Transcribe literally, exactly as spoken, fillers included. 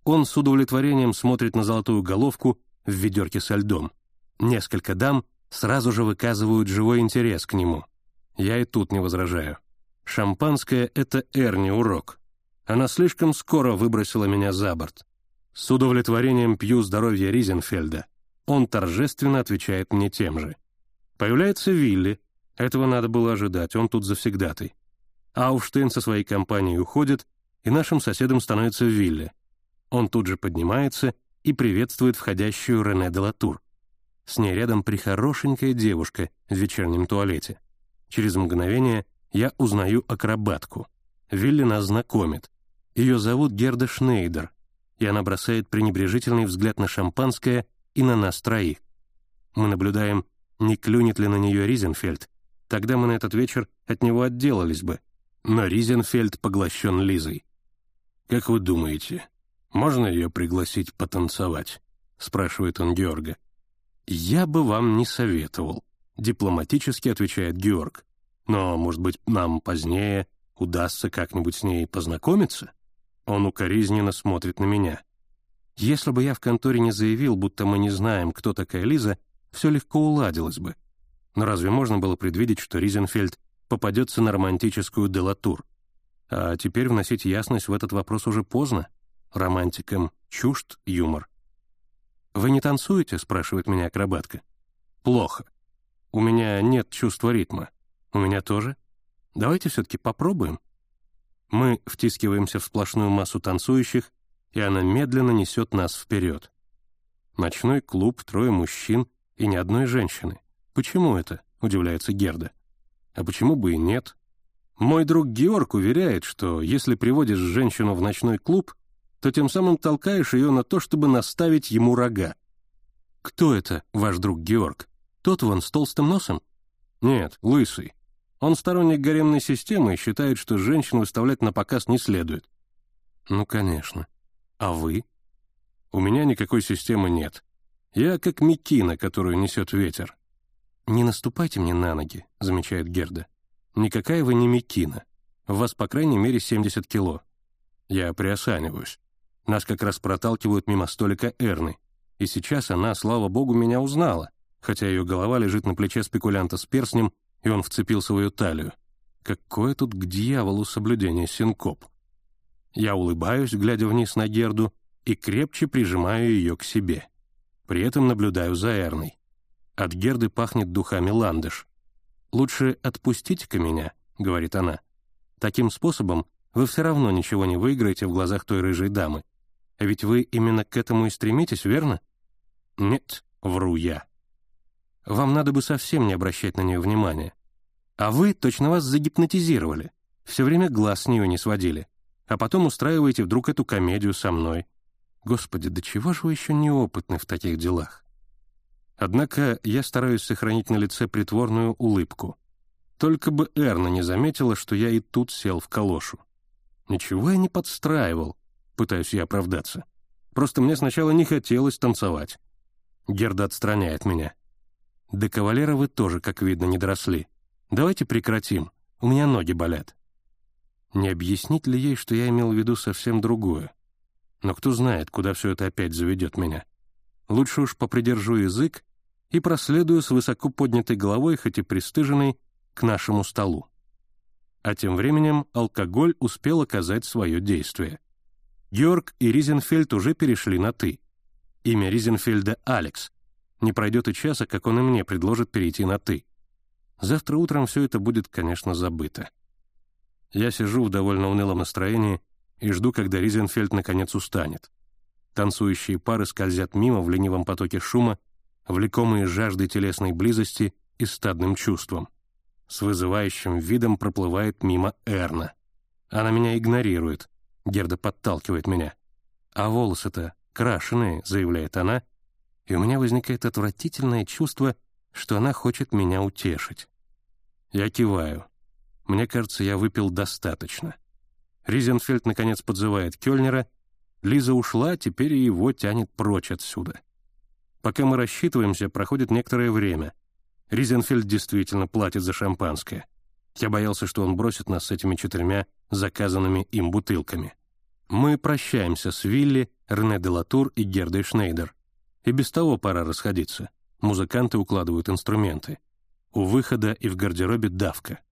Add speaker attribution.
Speaker 1: Он с удовлетворением смотрит на золотую головку в ведерке со льдом. Несколько дам сразу же выказывают живой интерес к нему. Я и тут не возражаю. Шампанское — это Эрни урок. Она слишком скоро выбросила меня за борт. С удовлетворением пью здоровье Ризенфельда. Он торжественно отвечает мне тем же. Появляется Вилли. Этого надо было ожидать, он тут завсегдатый. Ауфштейн со своей компанией уходит, и нашим соседом становится Вилли. Он тут же поднимается и приветствует входящую Рене де Латур. С ней рядом прихорошенькая девушка в вечернем туалете. Через мгновение я узнаю акробатку. Вилли нас знакомит. Ее зовут Герда Шнейдер, и она бросает пренебрежительный взгляд на шампанское и на нас троих. Мы наблюдаем, не клюнет ли на нее Ризенфельд. Тогда мы на этот вечер от него отделались бы. Но Ризенфельд поглощен Лизой. «Как вы думаете, можно ее пригласить потанцевать?» — спрашивает он Георга. «Я бы вам не советовал», — дипломатически отвечает Георг. «Но, может быть, нам позднее удастся как-нибудь с ней познакомиться?» Он укоризненно смотрит на меня. Если бы я в конторе не заявил, будто мы не знаем, кто такая Лиза, все легко уладилось бы. Но разве можно было предвидеть, что Ризенфельд попадется на романтическую де Латур? А теперь вносить ясность в этот вопрос уже поздно. Романтикам чужд юмор. «Вы не танцуете?» — спрашивает меня акробатка. «Плохо. У меня нет чувства ритма. У меня тоже. Давайте все-таки попробуем». Мы втискиваемся в сплошную массу танцующих, и она медленно несет нас вперед. Ночной клуб, трое мужчин и ни одной женщины. «Почему это?» — удивляется Герда. «А почему бы и нет? Мой друг Георг уверяет, что если приводишь женщину в ночной клуб, то тем самым толкаешь ее на то, чтобы наставить ему рога». «Кто это, ваш друг Георг? Тот вон с толстым носом?» «Нет, лысый. Он сторонник гаремной системы и считает, что женщин выставлять на показ не следует». «Ну, конечно. А вы?» «У меня никакой системы нет. Я как мекина, которую несет ветер». «Не наступайте мне на ноги», — замечает Герда. «Никакая вы не мекина. У вас, по крайней мере, семьдесят кило». Я приосаниваюсь. Нас как раз проталкивают мимо столика Эрны. И сейчас она, слава богу, меня узнала, хотя ее голова лежит на плече спекулянта с перстнем, и он вцепился в ее талию. Какое тут к дьяволу соблюдение синкоп. Я улыбаюсь, глядя вниз на Герду, и крепче прижимаю ее к себе. При этом наблюдаю за Эрной. От Герды пахнет духами ландыш. «Лучше отпустите-ка меня», — говорит она. «Таким способом вы все равно ничего не выиграете в глазах той рыжей дамы. А ведь вы именно к этому и стремитесь, верно?» «Нет», — вру я. «Вам надо бы совсем не обращать на нее внимания. А вы, точно вас загипнотизировали, все время глаз с нее не сводили, а потом устраиваете вдруг эту комедию со мной. Господи, до чего же вы еще неопытны в таких делах?» Однако я стараюсь сохранить на лице притворную улыбку. Только бы Эрна не заметила, что я и тут сел в калошу. «Ничего я не подстраивал», — пытаюсь я оправдаться. «Просто мне сначала не хотелось танцевать». Герда отстраняет меня. «До кавалера вы тоже, как видно, не доросли. Давайте прекратим, у меня ноги болят». Не объяснить ли ей, что я имел в виду совсем другое? Но кто знает, куда все это опять заведет меня. Лучше уж попридержу язык и проследую с высоко поднятой головой, хоть и пристыженной, к нашему столу. А тем временем алкоголь успел оказать свое действие. Георг и Ризенфельд уже перешли на «ты». Имя Ризенфельда — Алекс. Не пройдет и часа, как он и мне предложит перейти на «ты». Завтра утром все это будет, конечно, забыто. Я сижу в довольно унылом настроении и жду, когда Ризенфельд наконец устанет. Танцующие пары скользят мимо в ленивом потоке шума, влекомые жаждой телесной близости и стадным чувством. С вызывающим видом проплывает мимо Эрна. Она меня игнорирует. Герда подталкивает меня. «А волосы-то крашеные», — заявляет она, и у меня возникает отвратительное чувство, что она хочет меня утешить. Я киваю. Мне кажется, я выпил достаточно. Ризенфельд, наконец, подзывает кельнера. Лиза ушла, теперь и его тянет прочь отсюда. Пока мы рассчитываемся, проходит некоторое время. Ризенфельд действительно платит за шампанское. Я боялся, что он бросит нас с этими четырьмя заказанными им бутылками. Мы прощаемся с Вилли, Рене де Латур и Гердой Шнейдер. И без того пора расходиться. Музыканты укладывают инструменты. У выхода и в гардеробе давка.